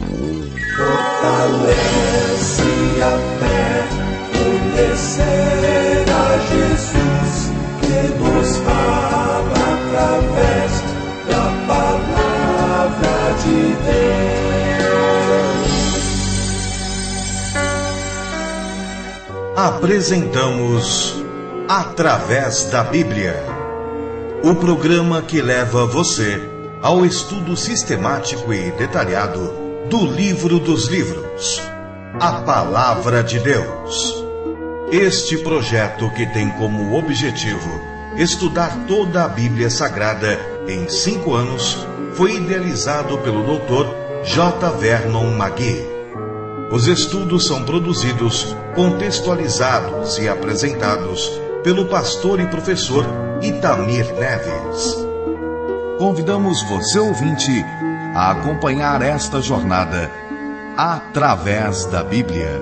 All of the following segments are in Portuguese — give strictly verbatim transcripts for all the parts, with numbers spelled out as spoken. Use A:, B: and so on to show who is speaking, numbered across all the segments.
A: Fortalece a fé, conhecer a Jesus, que nos fala através da palavra de Deus.
B: Apresentamos Através da Bíblia, o programa que leva você ao estudo sistemático e detalhado do livro dos livros, a Palavra de Deus. Este projeto, que tem como objetivo estudar toda a Bíblia Sagrada em cinco anos, foi idealizado pelo doutor J. Vernon McGee. Os estudos são produzidos, contextualizados e apresentados pelo pastor e professor Itamir Neves. Convidamos você, ouvinte, a acompanhar esta jornada através da Bíblia.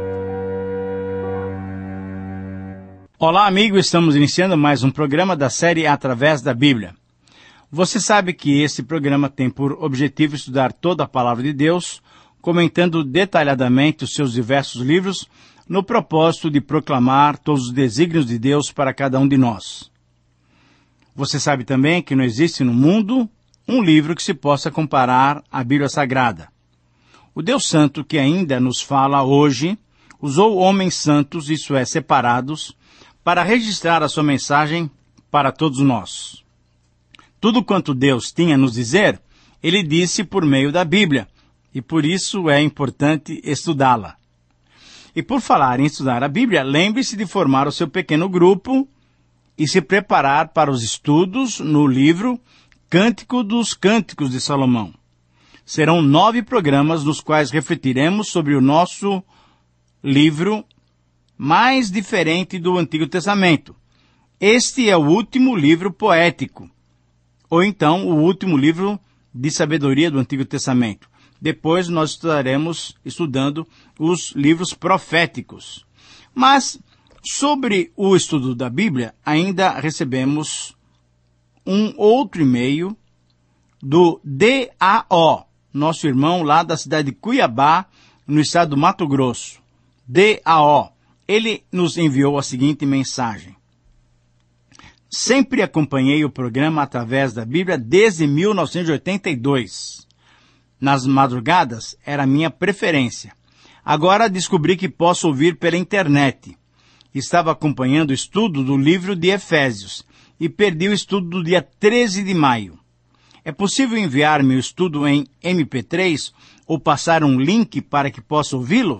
C: Olá, amigo, estamos iniciando mais um programa da série Através da Bíblia. Você sabe que esse programa tem por objetivo estudar toda a Palavra de Deus, comentando detalhadamente os seus diversos livros, no propósito de proclamar todos os desígnios de Deus para cada um de nós. Você sabe também que não existe no mundo um livro que se possa comparar à Bíblia Sagrada. O Deus Santo, que ainda nos fala hoje, usou homens santos, isso é, separados, para registrar a sua mensagem para todos nós. Tudo quanto Deus tinha a nos dizer, Ele disse por meio da Bíblia, e por isso é importante estudá-la. E por falar em estudar a Bíblia, lembre-se de formar o seu pequeno grupo e se preparar para os estudos no livro Cântico dos Cânticos de Salomão. Serão nove programas nos quais refletiremos sobre o nosso livro mais diferente do Antigo Testamento. Este é o último livro poético, ou então o último livro de sabedoria do Antigo Testamento. Depois nós estaremos estudando os livros proféticos. Mas, sobre o estudo da Bíblia, ainda recebemos um outro e-mail do D A O, nosso irmão lá da cidade de Cuiabá, no estado do Mato Grosso. D A O. Ele nos enviou a seguinte mensagem. Sempre acompanhei o programa Através da Bíblia desde mil novecentos e oitenta e dois. Nas madrugadas era a minha preferência. Agora descobri que posso ouvir pela internet. Estava acompanhando o estudo do livro de Efésios e perdi o estudo do dia treze de maio. É possível enviar-me o estudo em M P três ou passar um link para que possa ouvi-lo?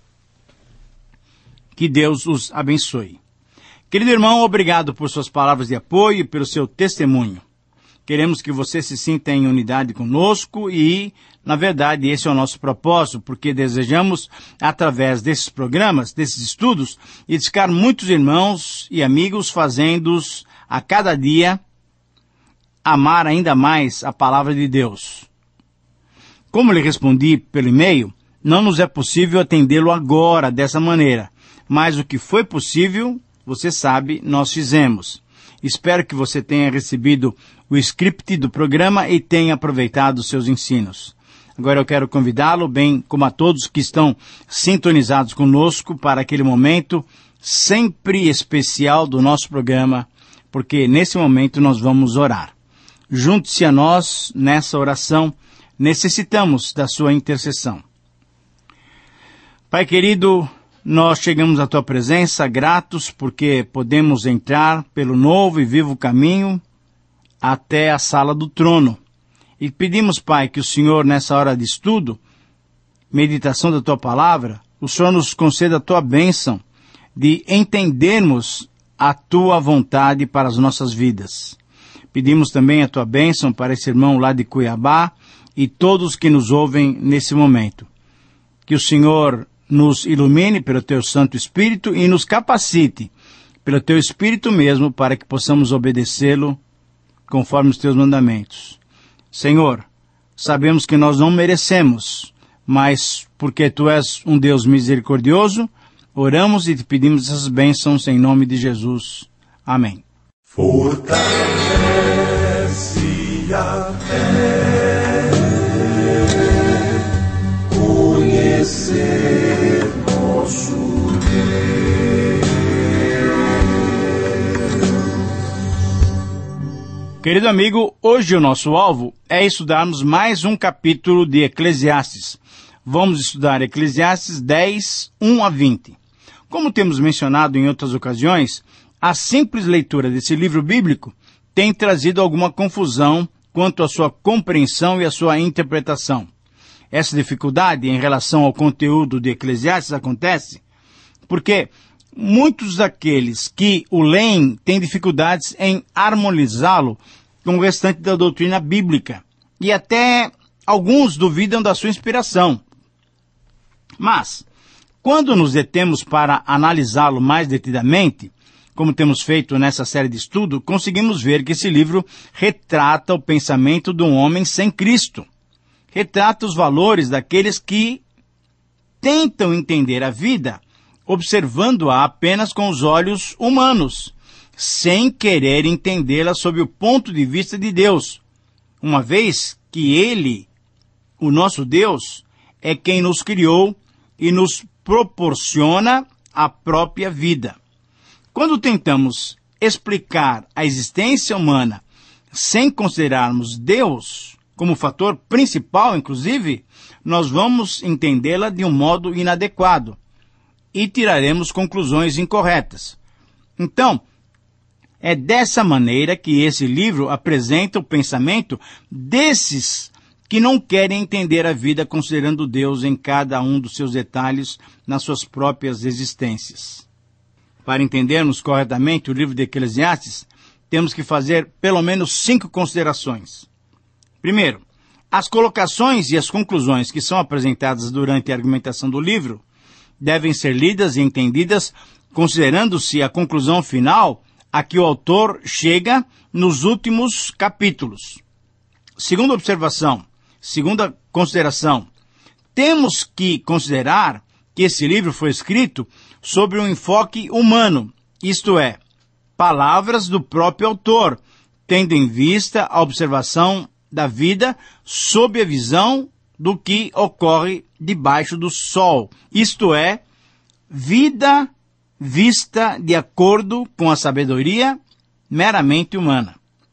C: Que Deus os abençoe. Querido irmão, obrigado por suas palavras de apoio e pelo seu testemunho. Queremos que você se sinta em unidade conosco e, na verdade, esse é o nosso propósito, porque desejamos, através desses programas, desses estudos, edificar muitos irmãos e amigos, fazendo-os a cada dia amar ainda mais a palavra de Deus. Como lhe respondi pelo e-mail, não nos é possível atendê-lo agora dessa maneira, mas o que foi possível, você sabe, nós fizemos. Espero que você tenha recebido o script do programa e tenha aproveitado os seus ensinos. Agora eu quero convidá-lo, bem como a todos que estão sintonizados conosco, para aquele momento sempre especial do nosso programa, porque nesse momento nós vamos orar. Junte-se a nós nessa oração, necessitamos da sua intercessão. Pai querido, nós chegamos à Tua presença gratos porque podemos entrar pelo novo e vivo caminho até a sala do trono. E pedimos, Pai, que o Senhor, nessa hora de estudo, meditação da Tua palavra, o Senhor nos conceda a Tua bênção de entendermos a Tua vontade para as nossas vidas. Pedimos também a Tua bênção para esse irmão lá de Cuiabá e todos que nos ouvem nesse momento. Que o Senhor nos ilumine pelo Teu Santo Espírito e nos capacite pelo Teu Espírito mesmo para que possamos obedecê-lo conforme os Teus mandamentos. Senhor, sabemos que nós não merecemos, mas porque Tu és um Deus misericordioso, oramos e Te pedimos essas bênçãos em nome de Jesus. Amém.
A: Fortalece a fé,
C: Querido amigo, hoje o nosso alvo é estudarmos mais um capítulo de Eclesiastes. Vamos estudar Eclesiastes dez, um a vinte. Como temos mencionado em outras ocasiões, a simples leitura desse livro bíblico tem trazido alguma confusão quanto à sua compreensão e à sua interpretação. Essa dificuldade em relação ao conteúdo de Eclesiastes acontece porque muitos daqueles que o leem têm dificuldades em harmonizá-lo com o restante da doutrina bíblica e até alguns duvidam da sua inspiração. Mas, quando nos detemos para analisá-lo mais detidamente, como temos feito nessa série de estudo, conseguimos ver que esse livro retrata o pensamento de um homem sem Cristo. Retrata os valores daqueles que tentam entender a vida, observando-a apenas com os olhos humanos, sem querer entendê-la sob o ponto de vista de Deus, uma vez que Ele, o nosso Deus, é quem nos criou e nos proporciona a própria vida. Quando tentamos explicar a existência humana sem considerarmos Deus como fator principal, inclusive, nós vamos entendê-la de um modo inadequado e tiraremos conclusões incorretas. Então, é dessa maneira que esse livro apresenta o pensamento desses que não querem entender a vida considerando Deus em cada um dos seus detalhes nas suas próprias existências. Para entendermos corretamente o livro de Eclesiastes, temos que fazer pelo menos cinco considerações. Primeiro, as colocações e as conclusões que são apresentadas durante a argumentação do livro devem ser lidas e entendidas considerando-se a conclusão final a que o autor chega nos últimos capítulos. Segunda observação, segunda consideração, temos que considerar que esse livro foi escrito sobre um enfoque humano, isto é, palavras do próprio autor, tendo em vista a observação da vida sob a visão do que ocorre debaixo do sol, isto é, vida vista de acordo com a sabedoria meramente humana.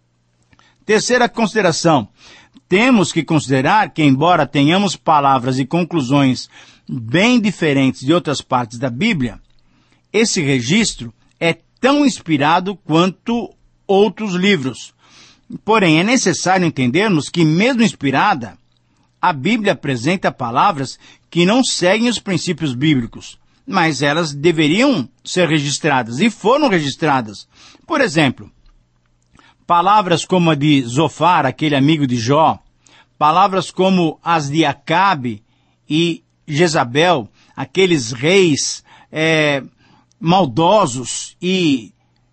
C: Terceira consideração, temos que considerar que, embora tenhamos palavras e conclusões bem diferentes de outras partes da Bíblia, esse registro é tão inspirado quanto outros livros. Porém, é necessário entendermos que, mesmo inspirada, a Bíblia apresenta palavras que não seguem os princípios bíblicos, mas elas deveriam ser registradas e foram registradas. Por exemplo, palavras como a de Zofar, aquele amigo de Jó, palavras como as de Acabe e Jezabel, aqueles reis é, maldosos e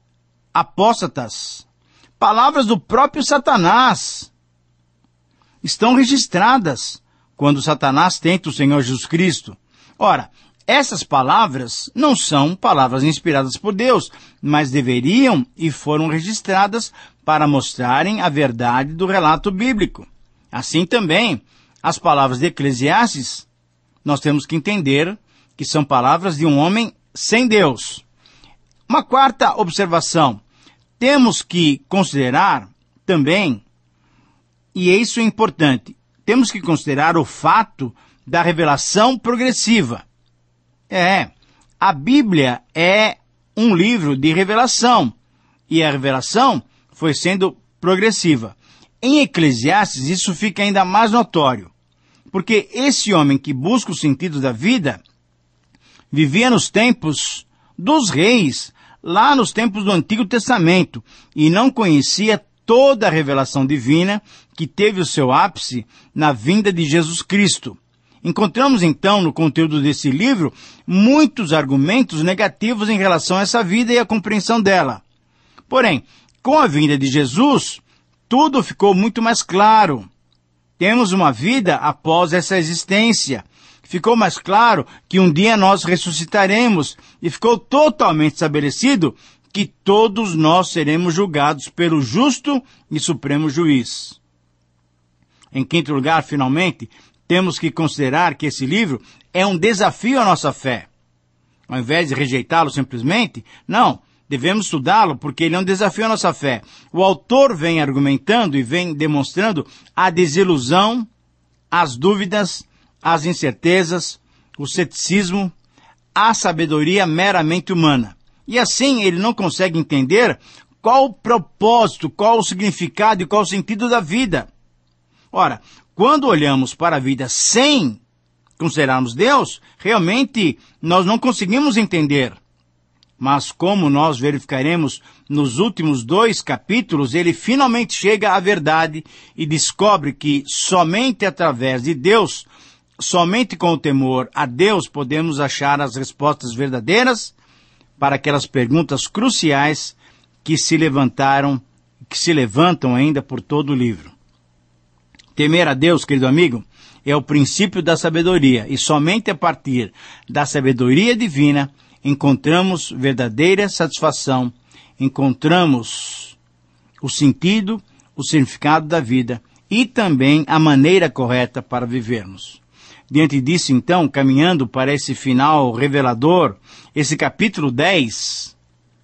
C: apóstatas, palavras do próprio Satanás, estão registradas quando Satanás tenta o Senhor Jesus Cristo. Ora, essas palavras não são palavras inspiradas por Deus, mas deveriam e foram registradas para mostrarem a verdade do relato bíblico. Assim também, as palavras de Eclesiastes, nós temos que entender que são palavras de um homem sem Deus. Uma quarta observação, temos que considerar também, e isso é importante, temos que considerar o fato da revelação progressiva. É, a Bíblia é um livro de revelação, e a revelação foi sendo progressiva. Em Eclesiastes, isso fica ainda mais notório, porque esse homem que busca o sentido da vida vivia nos tempos dos reis, lá nos tempos do Antigo Testamento, e não conhecia toda a revelação divina que teve o seu ápice na vinda de Jesus Cristo. Encontramos, então, no conteúdo desse livro, muitos argumentos negativos em relação a essa vida e a compreensão dela. Porém, com a vinda de Jesus, tudo ficou muito mais claro. Temos uma vida após essa existência. Ficou mais claro que um dia nós ressuscitaremos e ficou totalmente estabelecido que todos nós seremos julgados pelo justo e supremo juiz. Em quinto lugar, finalmente, temos que considerar que esse livro é um desafio à nossa fé. Ao invés de rejeitá-lo simplesmente, não, Devemos estudá-lo porque ele é um desafio à nossa fé. O autor vem argumentando e vem demonstrando a desilusão, as dúvidas, as incertezas, o ceticismo, a sabedoria meramente humana. E assim ele não consegue entender qual o propósito, qual o significado e qual o sentido da vida. Ora, quando olhamos para a vida sem considerarmos Deus, realmente nós não conseguimos entender. Mas como nós verificaremos nos últimos dois capítulos, ele finalmente chega à verdade e descobre que somente através de Deus, somente com o temor a Deus, podemos achar as respostas verdadeiras para aquelas perguntas cruciais que se levantaram, que se levantam ainda por todo o livro. Temer a Deus, querido amigo, é o princípio da sabedoria, e somente a partir da sabedoria divina encontramos verdadeira satisfação, encontramos o sentido, o significado da vida e também a maneira correta para vivermos. Diante disso, então, caminhando para esse final revelador, esse capítulo dez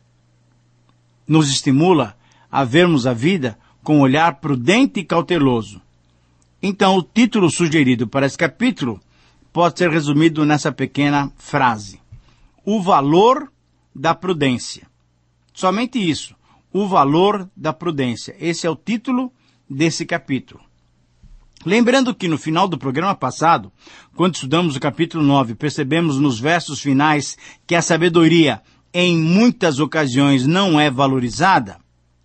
C: nos estimula a vermos a vida com um olhar prudente e cauteloso. Então, o título sugerido para esse capítulo pode ser resumido nessa pequena frase: o valor da prudência. Somente isso, o valor da prudência. Esse é o título desse capítulo. Lembrando que no final do programa passado, quando estudamos o capítulo nove, percebemos nos versos finais que a sabedoria, em muitas ocasiões, não é valorizada.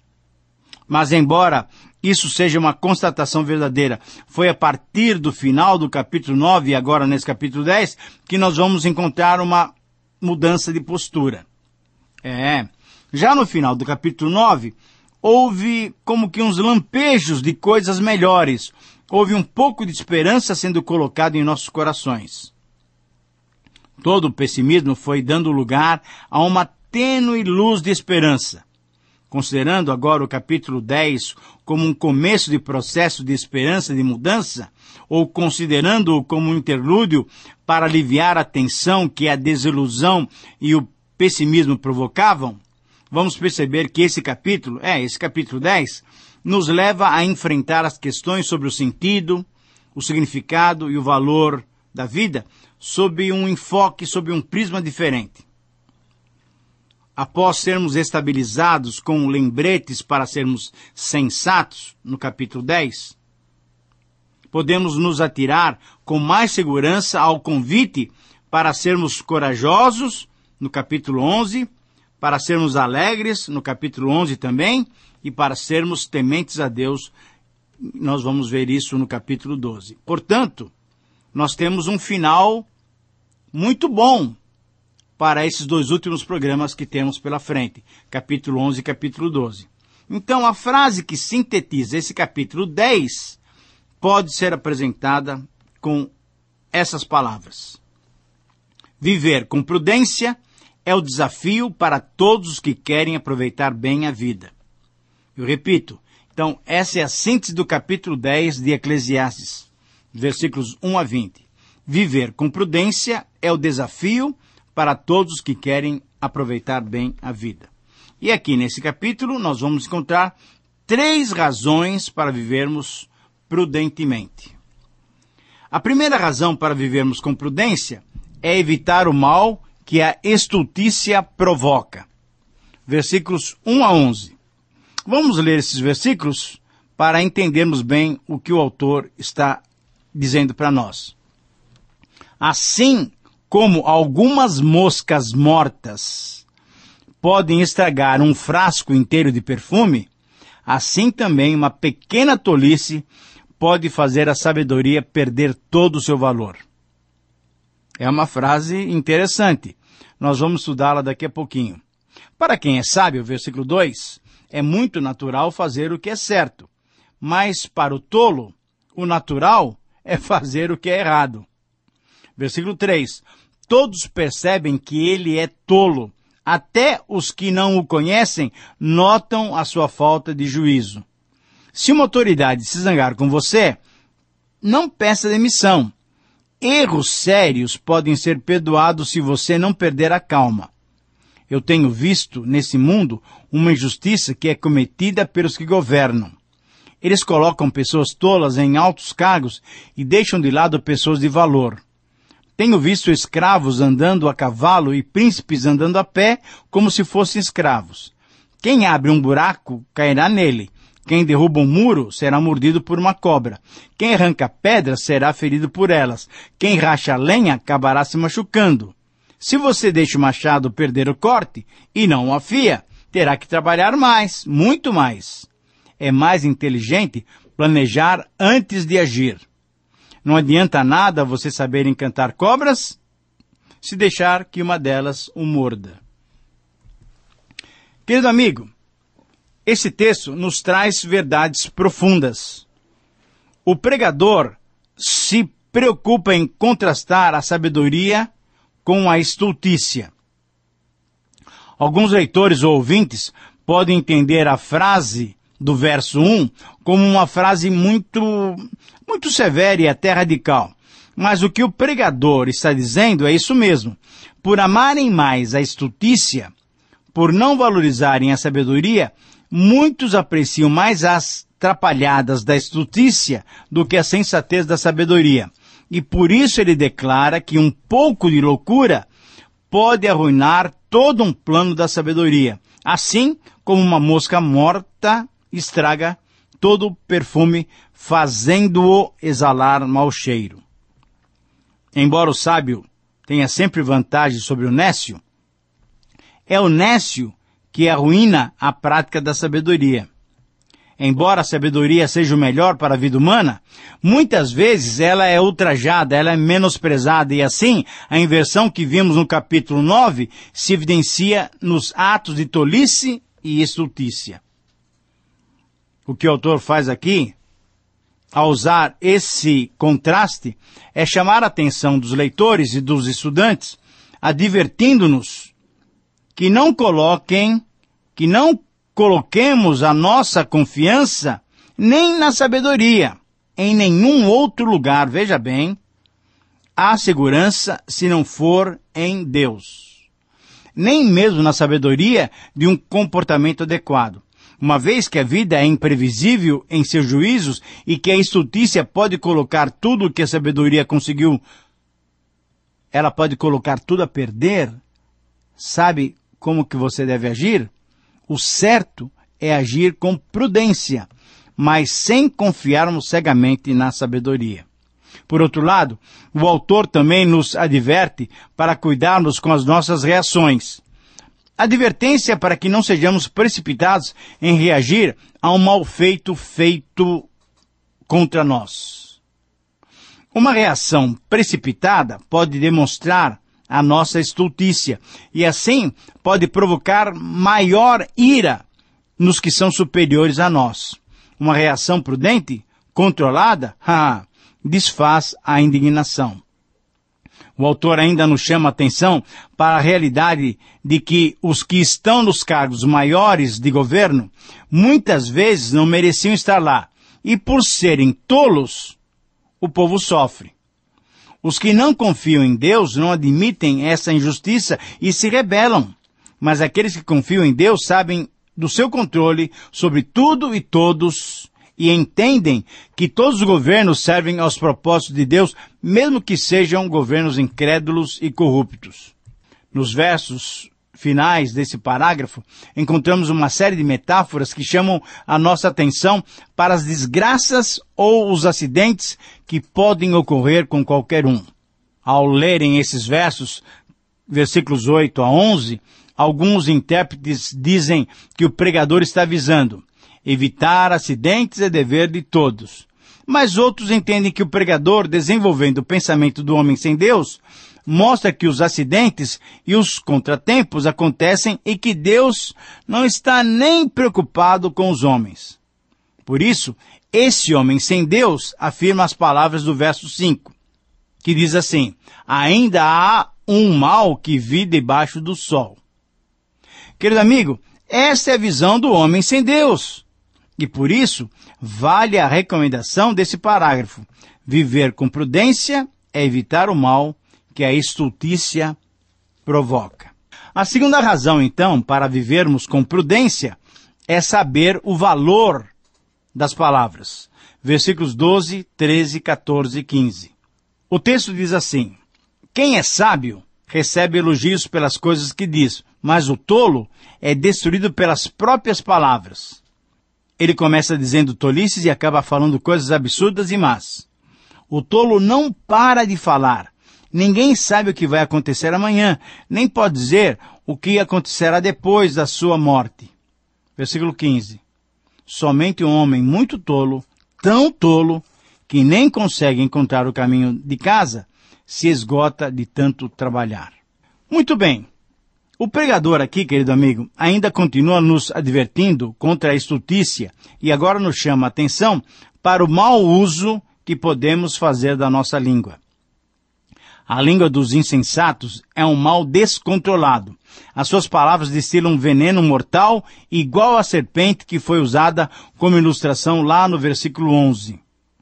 C: Mas embora isso seja uma constatação verdadeira, foi a partir do final do capítulo nove, e agora nesse capítulo dez, que nós vamos encontrar uma mudança de postura. É, já no final do capítulo nove, houve como que uns lampejos de coisas melhores. Houve um pouco de esperança sendo colocado em nossos corações. Todo o pessimismo foi dando lugar a uma tênue luz de esperança. Considerando agora o capítulo dez como um começo de processo de esperança, de mudança, ou considerando-o como um interlúdio para aliviar a tensão que a desilusão e o pessimismo provocavam, vamos perceber que esse capítulo, é, esse capítulo dez, nos leva a enfrentar as questões sobre o sentido, o significado e o valor da vida sob um enfoque, sob um prisma diferente. Após sermos estabilizados com lembretes para sermos sensatos, no capítulo dez, podemos nos atirar com mais segurança ao convite para sermos corajosos, no capítulo onze, para sermos alegres, no capítulo onze também, e para sermos tementes a Deus, nós vamos ver isso no capítulo doze. Portanto, nós temos um final muito bom para esses dois últimos programas que temos pela frente, capítulo onze e capítulo doze. Então, a frase que sintetiza esse capítulo dez pode ser apresentada com essas palavras: viver com prudência é o desafio para todos os que querem aproveitar bem a vida. Eu repito, então, essa é a síntese do capítulo dez de Eclesiastes, versículos um a vinte. Viver com prudência é o desafio para todos que querem aproveitar bem a vida. E aqui nesse capítulo nós vamos encontrar três razões para vivermos prudentemente. A primeira razão para vivermos com prudência é evitar o mal que a estultícia provoca. Versículos um a onze. Vamos ler esses versículos para entendermos bem o que o autor está dizendo para nós. Assim como algumas moscas mortas podem estragar um frasco inteiro de perfume, assim também uma pequena tolice pode fazer a sabedoria perder todo o seu valor. É uma frase interessante. Nós vamos estudá-la daqui a pouquinho. Para quem é sábio, versículo dois, é muito natural fazer o que é certo, mas para o tolo, o natural é fazer o que é errado. Versículo três, todos percebem que ele é tolo, até os que não o conhecem notam a sua falta de juízo. Se uma autoridade se zangar com você, não peça demissão. Erros sérios podem ser perdoados se você não perder a calma. eu tenho visto nesse mundo uma injustiça que é cometida pelos que governam. Eles colocam pessoas tolas em altos cargos e deixam de lado pessoas de valor. Tenho visto escravos andando a cavalo e príncipes andando a pé como se fossem escravos. Quem abre um buraco cairá nele. Quem derruba um muro será mordido por uma cobra. Quem arranca pedras será ferido por elas. Quem racha lenha acabará se machucando. Se você deixa o machado perder o corte e não o afia, terá que trabalhar mais, muito mais. É mais inteligente planejar antes de agir. Não adianta nada você saber encantar cobras se deixar que uma delas o morda. Querido amigo, esse texto nos traz verdades profundas. O pregador se preocupa em contrastar a sabedoria com a estultícia. Alguns leitores ou ouvintes podem entender a frase do verso um como uma frase muito, muito severa e até radical. Mas o que o pregador está dizendo é isso mesmo. Por amarem mais a estultícia, por não valorizarem a sabedoria, muitos apreciam mais as trapalhadas da estultícia do que a sensatez da sabedoria. E por isso ele declara que um pouco de loucura pode arruinar todo um plano da sabedoria, assim como uma mosca morta estraga todo o perfume, fazendo-o exalar mau cheiro. Embora o sábio tenha sempre vantagem sobre o nécio, é o nécio que arruína a prática da sabedoria. Embora a sabedoria seja o melhor para a vida humana, muitas vezes ela é ultrajada, ela é menosprezada, e assim a inversão que vimos no capítulo nove se evidencia nos atos de tolice e estultícia. O que o autor faz aqui, ao usar esse contraste, é chamar a atenção dos leitores e dos estudantes, advertindo-nos que não coloquem, que não coloquemos a nossa confiança nem na sabedoria, em nenhum outro lugar. Veja bem, há segurança se não for em Deus. Nem mesmo na sabedoria de um comportamento adequado. Uma vez que a vida é imprevisível em seus juízos e que a estultícia pode colocar tudo o que a sabedoria conseguiu, ela pode colocar tudo a perder, sabe como que você deve agir? O certo é agir com prudência, mas sem confiarmos cegamente na sabedoria. Por outro lado, o autor também nos adverte para cuidarmos com as nossas reações. Advertência para que não sejamos precipitados em reagir a um mal feito feito contra nós. Uma reação precipitada pode demonstrar a nossa estultícia e assim pode provocar maior ira nos que são superiores a nós. Uma reação prudente, controlada, ah, desfaz a indignação. O autor ainda nos chama a atenção para a realidade de que os que estão nos cargos maiores de governo muitas vezes não mereciam estar lá, e por serem tolos, o povo sofre. Os que não confiam em Deus não admitem essa injustiça e se rebelam, mas aqueles que confiam em Deus sabem do seu controle sobre tudo e todos e entendem que todos os governos servem aos propósitos de Deus, mesmo que sejam governos incrédulos e corruptos. Nos versos finais desse parágrafo, encontramos uma série de metáforas que chamam a nossa atenção para as desgraças ou os acidentes que podem ocorrer com qualquer um. Ao lerem esses versos, versículos oito a onze, alguns intérpretes dizem que o pregador está avisando: evitar acidentes é dever de todos. Mas outros entendem que o pregador, desenvolvendo o pensamento do homem sem Deus, mostra que os acidentes e os contratempos acontecem e que Deus não está nem preocupado com os homens. Por isso, esse homem sem Deus afirma as palavras do verso cinco, que diz assim: ainda há um mal que vi debaixo do sol. Querido amigo, essa é a visão do homem sem Deus. E por isso, vale a recomendação desse parágrafo: viver com prudência é evitar o mal que a estultícia provoca. A segunda razão, então, para vivermos com prudência é saber o valor das palavras. Versículos doze, treze, quatorze e quinze. O texto diz assim: quem é sábio recebe elogios pelas coisas que diz, mas o tolo é destruído pelas próprias palavras. Ele começa dizendo tolices e acaba falando coisas absurdas e más. O tolo não para de falar. Ninguém sabe o que vai acontecer amanhã, nem pode dizer o que acontecerá depois da sua morte. Versículo quinze. Somente um homem muito tolo, tão tolo, que nem consegue encontrar o caminho de casa, se esgota de tanto trabalhar. Muito bem. O pregador aqui, querido amigo, ainda continua nos advertindo contra a estultícia e agora nos chama a atenção para o mau uso que podemos fazer da nossa língua. A língua dos insensatos é um mal descontrolado. As suas palavras destilam um veneno mortal igual à serpente que foi usada como ilustração lá no versículo onze.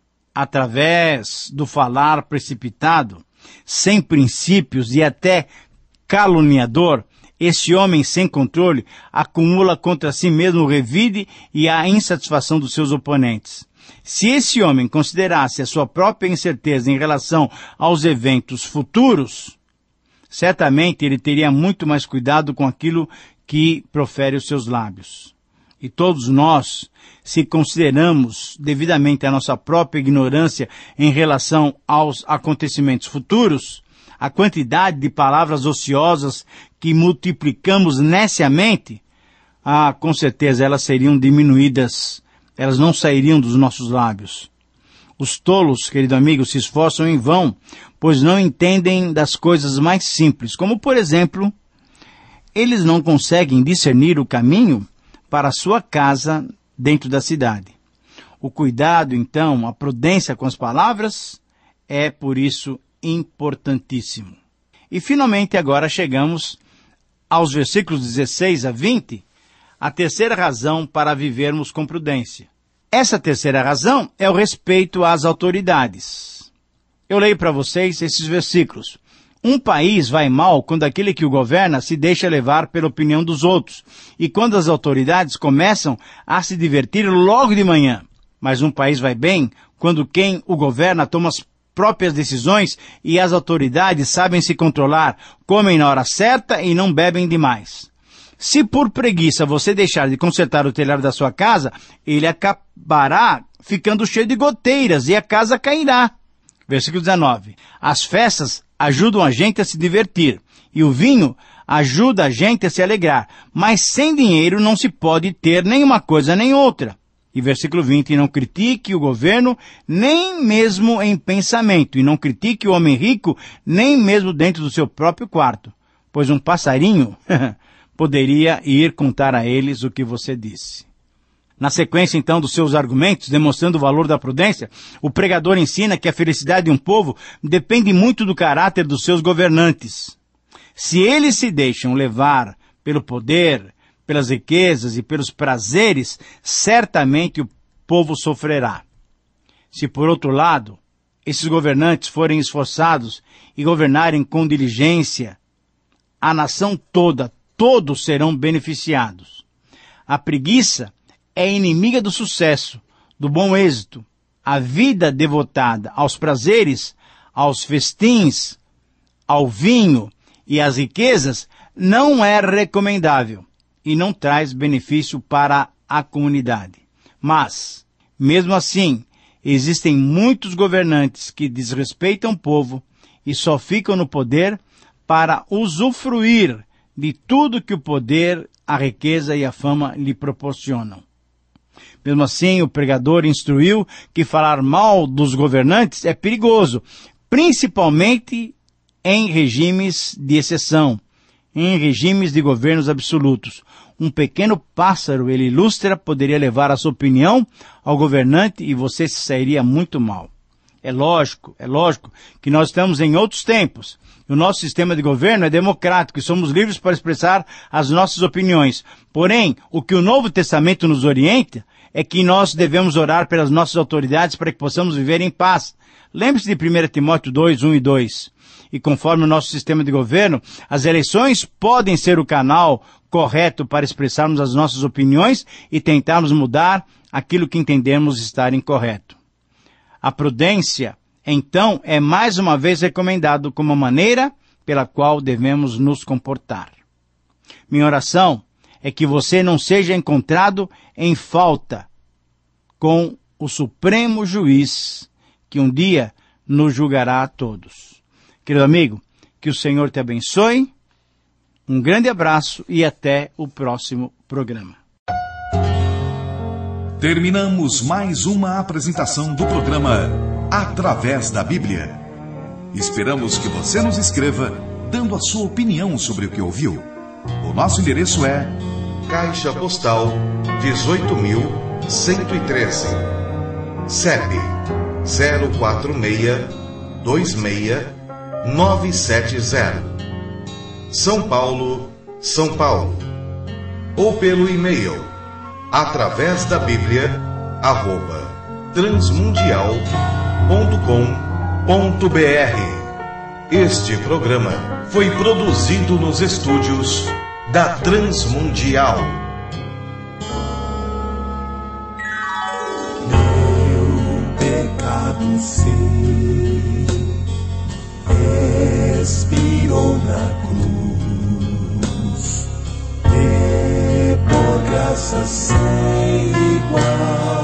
C: Através do falar precipitado, sem princípios e até caluniador, esse homem sem controle acumula contra si mesmo o revide e a insatisfação dos seus oponentes. Se esse homem considerasse a sua própria incerteza em relação aos eventos futuros, certamente ele teria muito mais cuidado com aquilo que profere os seus lábios. E todos nós, se consideramos devidamente a nossa própria ignorância em relação aos acontecimentos futuros, a quantidade de palavras ociosas que multiplicamos neciamente, ah, com certeza elas seriam diminuídas. Elas não sairiam dos nossos lábios. Os tolos, querido amigo, se esforçam em vão, pois não entendem das coisas mais simples, como, por exemplo, eles não conseguem discernir o caminho para a sua casa dentro da cidade. O cuidado, então, a prudência com as palavras é, por isso, importantíssimo. E, finalmente, agora chegamos aos versículos dezesseis a vinte, a terceira razão para vivermos com prudência. Essa terceira razão é o respeito às autoridades. Eu leio para vocês esses versículos. Um país vai mal quando aquele que o governa se deixa levar pela opinião dos outros, e quando as autoridades começam a se divertir logo de manhã. Mas um país vai bem quando quem o governa toma as próprias decisões e as autoridades sabem se controlar, comem na hora certa e não bebem demais. Se por preguiça você deixar de consertar o telhado da sua casa, ele acabará ficando cheio de goteiras e a casa cairá. Versículo dezenove. As festas ajudam a gente a se divertir e o vinho ajuda a gente a se alegrar, mas sem dinheiro não se pode ter nem uma coisa nem outra. E versículo vinte, não critique o governo nem mesmo em pensamento, e não critique o homem rico nem mesmo dentro do seu próprio quarto, pois um passarinho poderia ir contar a eles o que você disse. Na sequência, então, dos seus argumentos, demonstrando o valor da prudência, o pregador ensina que a felicidade de um povo depende muito do caráter dos seus governantes. Se eles se deixam levar pelo poder, pelas riquezas e pelos prazeres, certamente o povo sofrerá. Se, por outro lado, esses governantes forem esforçados e governarem com diligência, a nação toda, todos serão beneficiados. A preguiça é inimiga do sucesso, do bom êxito. A vida devotada aos prazeres, aos festins, ao vinho e às riquezas não é recomendável e não traz benefício para a comunidade. Mas, mesmo assim, existem muitos governantes que desrespeitam o povo e só ficam no poder para usufruir de tudo que o poder, a riqueza e a fama lhe proporcionam. Mesmo assim, o pregador instruiu que falar mal dos governantes é perigoso, principalmente em regimes de exceção, em regimes de governos absolutos. Um pequeno pássaro, ele ilustra, poderia levar a sua opinião ao governante e você se sairia muito mal. É lógico, é lógico que nós estamos em outros tempos. O nosso sistema de governo é democrático e somos livres para expressar as nossas opiniões. Porém, o que o Novo Testamento nos orienta é que nós devemos orar pelas nossas autoridades para que possamos viver em paz. Lembre-se de primeira Timóteo dois, um e dois. e conforme o nosso sistema de governo, as eleições podem ser o canal correto para expressarmos as nossas opiniões e tentarmos mudar aquilo que entendemos estar incorreto. A prudência, então, é mais uma vez recomendado como a maneira pela qual devemos nos comportar. Minha oração é que você não seja encontrado em falta com o Supremo Juiz, que um dia nos julgará a todos. Querido amigo, que o Senhor te abençoe. Um grande abraço e até o próximo programa.
B: Terminamos mais uma apresentação do programa Através da Bíblia. Esperamos que você nos escreva dando a sua opinião sobre o que ouviu. O nosso endereço é Caixa Postal dezoito mil cento e treze, C E P zero quatro seis dois seis nove sete zero, São Paulo, São Paulo. Ou pelo e-mail através da Bíblia arroba transmundial ponto com ponto br. Este programa foi produzido nos estúdios da Transmundial.
A: Meu pecado sei, expirou na cruz, e por graça sem igual.